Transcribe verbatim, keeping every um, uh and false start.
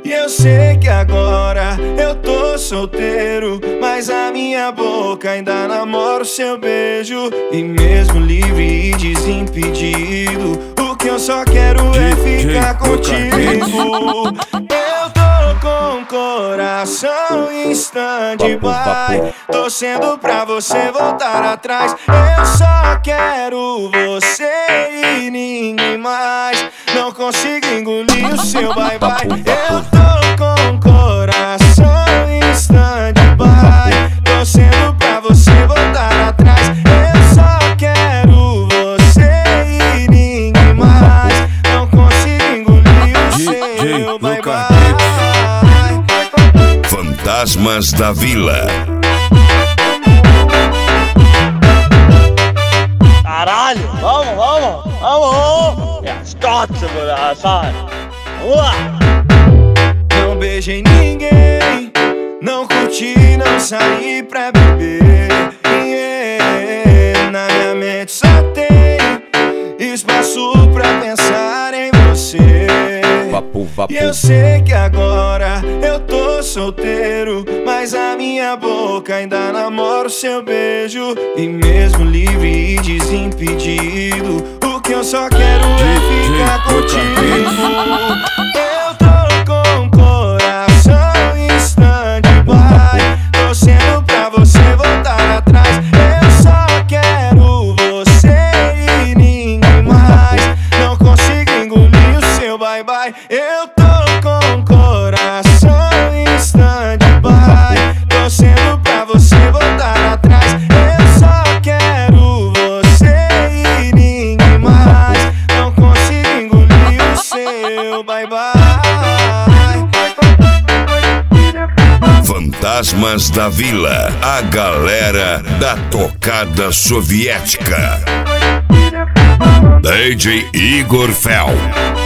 E eu sei que agora eu tô solteiro, mas a minha boca ainda namora o seu beijo. E mesmo livre e desimpedido, o que eu só quero é ficar contigo. Eu tô com o coração em stand-by, torcendo pra você voltar atrás. Eu só quero você e ninguém mais. Não consigo engolir o seu bye-bye. Eu tô com o coração em stand-by, torcendo pra você voltar atrás. Eu só quero você e ninguém mais. Não consigo engolir o seu bye-bye. Fantasmas da Vila. Caralho, vamos, vamos, vamos! É stotze, moleque, sai! Vamos lá! Não beijei ninguém, não curti, não saí pra beber. Yeah, na minha mente só tem espaço pra pensar em você. Vapo, vapo. E eu sei que agora eu tô solteiro, mas a minha boca ainda namora o seu beijo. E mesmo livre e desimpedido, o que eu só quero é ficar contigo. Eu tô com o coração em stand-by, torcendo pra você voltar atrás. Eu só quero você e ninguém mais. Não consigo engolir o seu bye-bye. Eu tô com o coração em stand-by, torcendo pra você voltar atrás. Eu só quero você e ninguém mais. Não consigo engolir o seu bye-bye. Fantasmas da Vila, a galera da tocada soviética. D J Igor Fel.